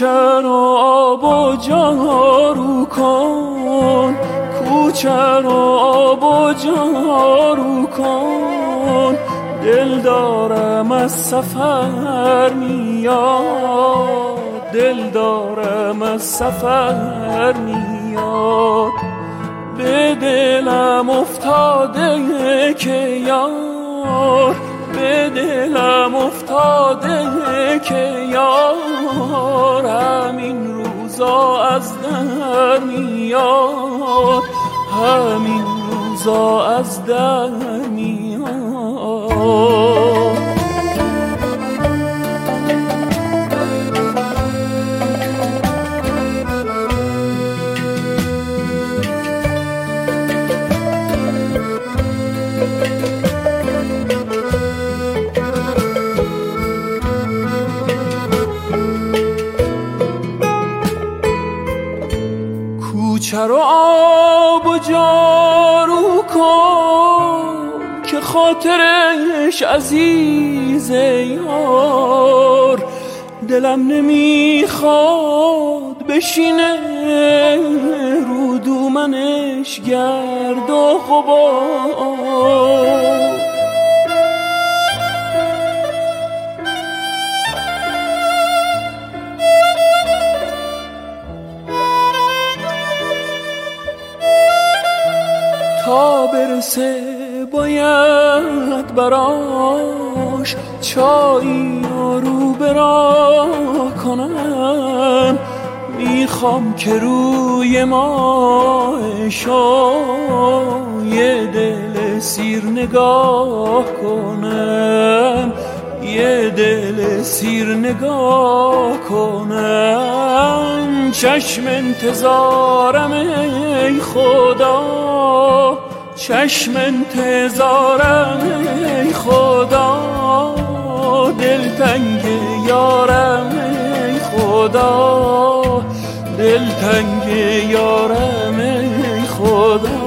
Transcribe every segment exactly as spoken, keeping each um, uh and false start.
کوچه رو آب و جارو کن، کوچه رو آب و جارو کن، دل دارم از سفر میاد، دل دارم از سفر میاد. به دلم افتاده که یار، به دلم افتاده که یار، همین روزا از در میاد، همین روزا از در میاد. کوچه رو آب و جارو کن که خاطرش عزیزه یار، دلم نمیخواد بشینه رو دومنش گرد و غبار. تا برسه باید براش چایی رو برا کنم، میخوام که روی ماهشو یه دل سیر نگاه کنم، یه دل سیر نگاه کنم. چشم انتظارم ای خدا، چشم انتظارم ای خدا، دلتنگ یارم ای خدا، دلتنگ یارم ای خدا.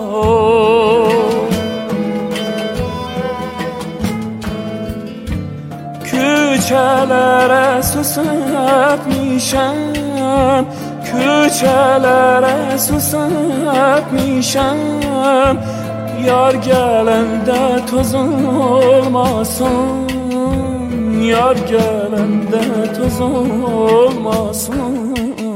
کوچه‌لere susat میشم، کوچه‌lere susat میشم، yar gelende toz olmasın, yar gelende toz olmasın.